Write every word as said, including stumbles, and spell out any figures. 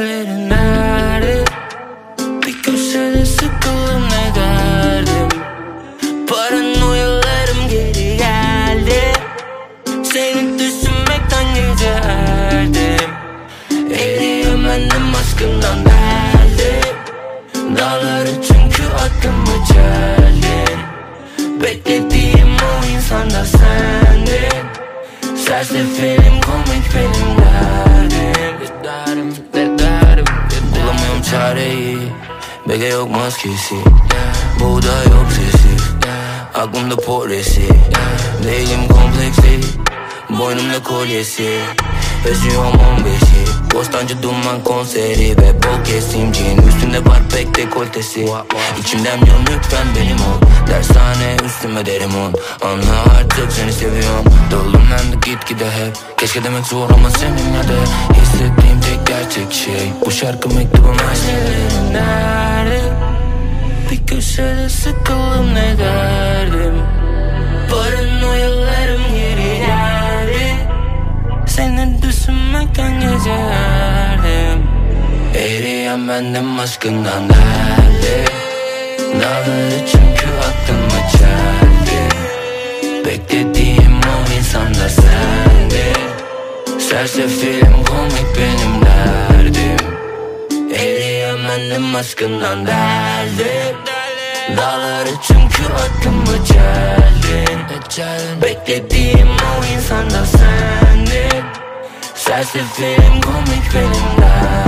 ellerin nerede? Bir köşede sıkıldım ne derdim. Paranoyalarım geri geldi. Seni düşünmekten gece erdim. Eriyemendim aşkından derdim. Dağları çünkü aklımı çeldin. Beklediğim o insan da sendin. Sersefirim komik benim derdim. Derdim, derdim. Bulamıyorum çareyi. Bege yok maskesi. Buğday yok sesi. Aklımda poresi. Değilim kompleksi. Boynumda kolyesi. Yaşıyorum on beşi. Bostancı duman konseri ve bol kesimciğin üstünde var pek dekoltesi. İçimden diyorum lütfen benim ol. Dershane üstüme derim on. Anla artık seni seviyorum. Dolum ben de gitgide hep. Keşke demek zor ama seninle de. Hissettiğim tek gerçek şey bu şarkı mektubum her şeylerim nerede? Bir köşede sıkıldım ne derdim. Paranoyalarım geri geldi. Seni düşünmekten gece erdim. Eriyen bendim aşkından derdi. Dağları çünkü aklımı çeldi. Beklediğim o insan da sendin. Sersefirim komik benim derdim. Eriyen bendim aşkından derdi. Dağları çünkü aklımı çeldin. Beklediğim o insan da sendin. Sersefirim komik benim derdim.